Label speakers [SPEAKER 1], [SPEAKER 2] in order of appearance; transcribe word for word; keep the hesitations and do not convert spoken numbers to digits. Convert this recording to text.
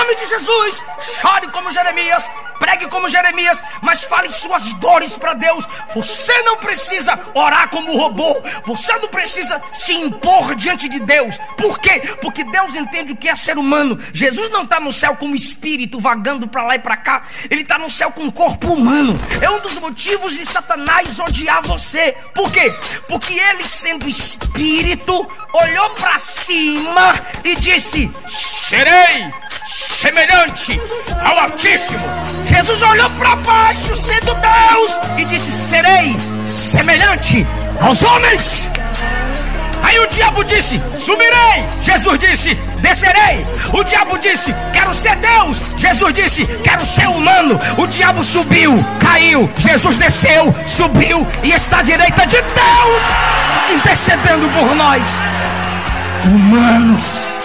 [SPEAKER 1] nome de Jesus. Chore como Jeremias, pregue como Jeremias, mas fale suas dores para Deus. Você não precisa orar como robô. Você não precisa se impor diante de Deus. Por quê? Porque Deus entende o que é ser humano. Jesus não está no céu como espírito vagando para lá e para cá. Ele está no céu com um corpo humano. É um dos motivos de Satanás odiar você. Por quê? Porque ele, sendo espírito, olhou para cima e disse: serei semelhante ao Altíssimo. Jesus olhou para baixo, sendo Deus, e disse: serei semelhante aos homens. Aí o diabo disse: subirei. Jesus disse: descerei. O diabo disse: quero ser Deus. Jesus disse: quero ser humano. O diabo subiu, caiu. Jesus desceu, subiu e está à direita de Deus, intercedendo por nós, humanos.